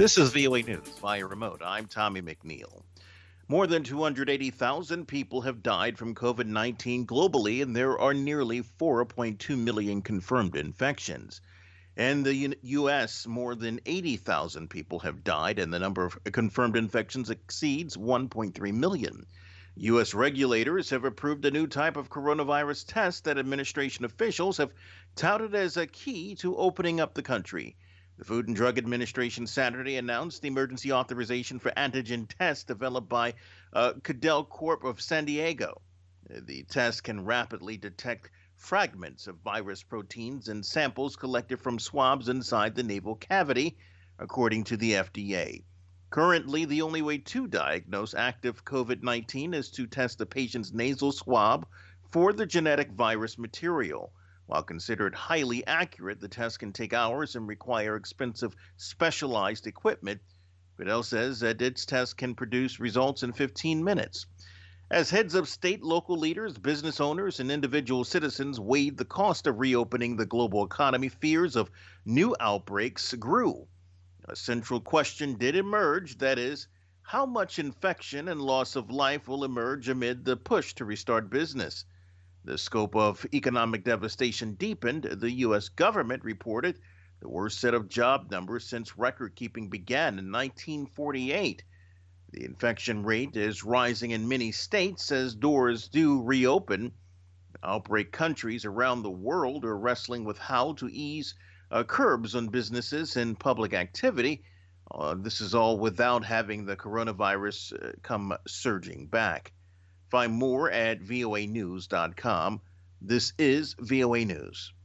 This is VOA News via remote. I'm Tommy McNeil. More than 280,000 people have died from COVID 19 globally, and there are nearly 4.2 million confirmed infections. In the U.S., more than 80,000 people have died, and the number of confirmed infections exceeds 1.3 million. U.S. regulators have approved a new type of coronavirus test that administration officials have touted as a key to opening up the country. The Food and Drug Administration Saturday announced the emergency authorization for antigen tests developed by Cadel Corp of San Diego. The test can rapidly detect fragments of virus proteins in samples collected from swabs inside the nasal cavity, according to the FDA. Currently, the only way to diagnose active COVID 19 is to test a patient's nasal swab for the genetic virus material. While considered highly accurate, the test can take hours and require expensive specialized equipment. Fidel says that its test can produce results in 15 minutes. As heads of state, local leaders, business owners, and individual citizens weighed the cost of reopening the global economy, fears of new outbreaks grew. A central question did emerge, that is, how much infection and loss of life will emerge amid the push to restart business? The scope of economic devastation deepened. The U.S. government reported the worst set of job numbers since record keeping began in 1948. The infection rate is rising in many states as doors do reopen. Outbreak countries around the world are wrestling with how to ease curbs on businesses and public activity. This is all without having the coronavirus come surging back. Find more at voanews.com. This is VOA News.